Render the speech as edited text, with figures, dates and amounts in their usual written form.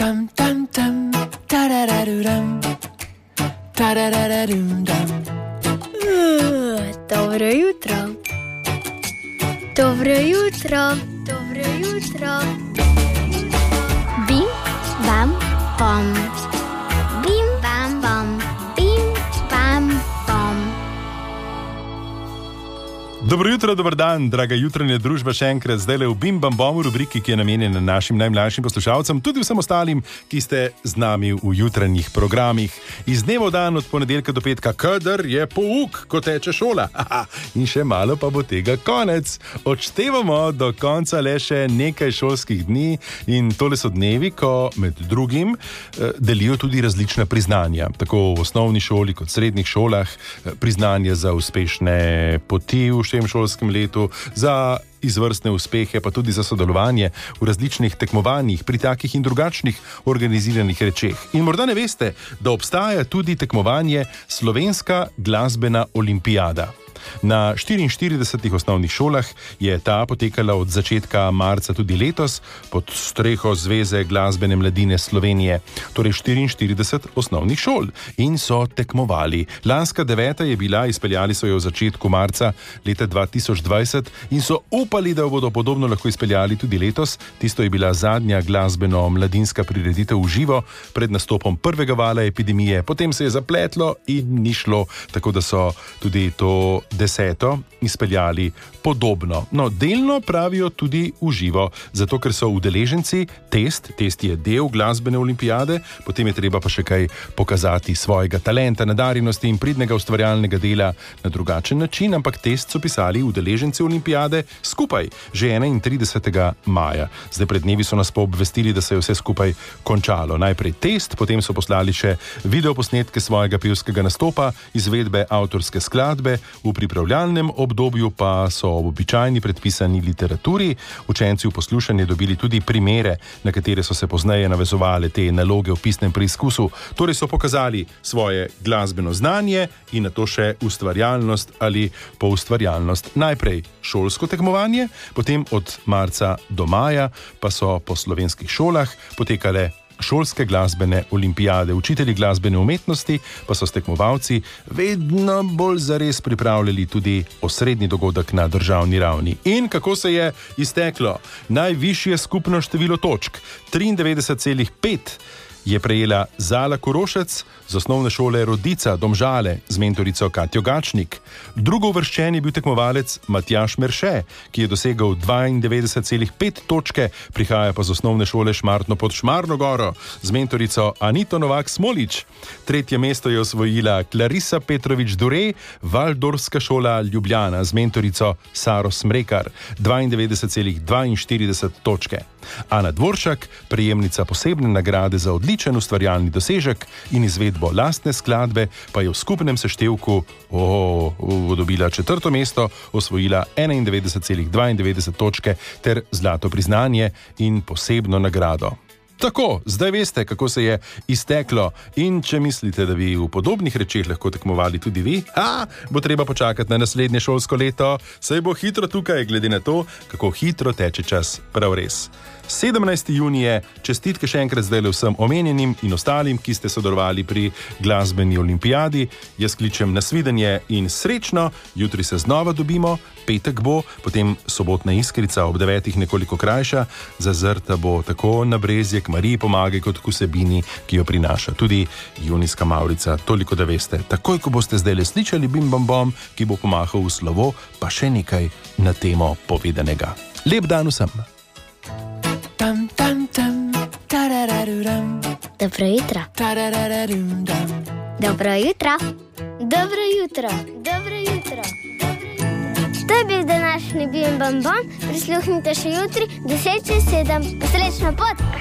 Tam tam tam, tarararuram, tarararum dam. Dobro jutro. Dobro jutro. Dobro jutro. Bim, bam, bom. Bim, bam, bom. Bim, bam, bom. Dobro jutro, dober dan, draga jutranja družba, še enkrat zdajle v Bim Bam Bom rubriki, ki je namenjena našim najmlajšim poslušalcem, tudi vsem ostalim, ki ste z nami v jutranjih programih. Iz dneva v dan, od ponedeljka do petka, kadar je pouk, ko teče šola. In še malo pa bo tega konec. Odštevamo do konca le še nekaj šolskih dni in tole so dnevi, ko med drugim delijo tudi različna priznanja. Tako v osnovni šoli kot v srednjih šolah, priznanje za uspešne poti v šolskem letu, za izvrstne uspehe, pa tudi za sodelovanje v različnih tekmovanjih pri takih in drugačnih organiziranih rečeh. In morda ne veste, da obstaja tudi tekmovanje Slovenska glasbena olimpijada. Na 44 osnovnih šolah je ta potekala od začetka marca tudi letos pod streho Zveze glasbene mladine Slovenije, torej 44 osnovnih šol, in so tekmovali. Lanska 9. je bila, izpeljali so jo v začetku marca leta 2020 in so upali, da jo bodo podobno lahko izpeljali tudi letos. Tisto je bila zadnja glasbeno-mladinska prireditev v živo pred nastopom prvega vala epidemije. Potem se je zapletlo in ni šlo, tako da so tudi to 10. izpeljali podobno. No, delno pravijo tudi v živo, zato ker so udeleženci test je del glasbene olimpijade, potem je treba pa še kaj pokazati svojega talenta, nadarjenosti in pridnega ustvarjalnega dela na drugačen način, ampak test so pisali udeleženci olimpijade skupaj, že 31. maja. Zdaj pred dnevi so nas pa obvestili, da se je vse skupaj končalo. Najprej test, potem so poslali še videoposnetke svojega pevskega nastopa, izvedbe avtorske skladbe, v pripravljalnem obdobju pa so ob običajni predpisani literaturi učenci v poslušanje dobili tudi primere, na katere so se pozneje navezovale te naloge v pisnem preizkusu. Torej so pokazali svoje glasbeno znanje in nato še ustvarjalnost ali poustvarjalnost. Najprej šolsko tekmovanje, potem od marca do maja pa so po slovenskih šolah potekale šolske glasbene olimpijade. Učitelji glasbene umetnosti pa so s tekmovalci vedno bolj zares pripravljali tudi osrednji dogodek na državni ravni. In kako se je izteklo? Najvišje skupno število točk, 93,5, je prejela Zala Korošec z osnovne šole Rodica Domžale z mentorico Katjo Gačnik. Drugouvrščen je bil tekmovalec Matjaž Merše, ki je dosegal 92,5 točke, prihaja pa z osnovne šole Šmartno pod Šmarno goro z mentorico Anito Novak Smolič. Tretje mesto je osvojila Clarisa Petrovič Dure, Valdorfska šola Ljubljana z mentorico Saro Smrekar, 92,42 točke. Ana Dvoršak, prejemnica posebne nagrade za odličen ustvarjalni dosežek in izvedbo lastne skladbe, pa je v skupnem seštevku dobila 4. mesto, osvojila 91,92 točke ter zlato priznanje in posebno nagrado. Tako, zdaj veste, kako se je izteklo, in če mislite, da bi v podobnih rečeh lahko tekmovali tudi vi, bo treba počakati na naslednje šolsko leto, saj bo hitro tukaj, glede na to, kako hitro teče čas, prav res. 17. junije, čestitke še enkrat zdaj vsem omenjenim in ostalim, ki ste sodelovali pri glasbeni olimpijadi. Jaz kličem na svidenje in srečno, jutri se znova dobimo, petek bo, potem sobotna iskrica ob 9. nekoliko krajša, zazrta bo tako na Brezje k Mariji Pomagaj kot k vsebini, ki jo prinaša tudi junijska Mavrica. Toliko, da veste, takoj ko boste zdaj slišali Bim Bam Bom, ki bo pomahal v slovo, pa še nekaj na temo povedanega. Lep dan vsem! Tam tam tam, tarararuram. Dobro jutro. Tarararum dam. Dobro jutro. Dobro jutro. Dobro jutro. To je bil današnji Bim Bam Bom. Prisluhnite še jutri 10:07. Srečno pot!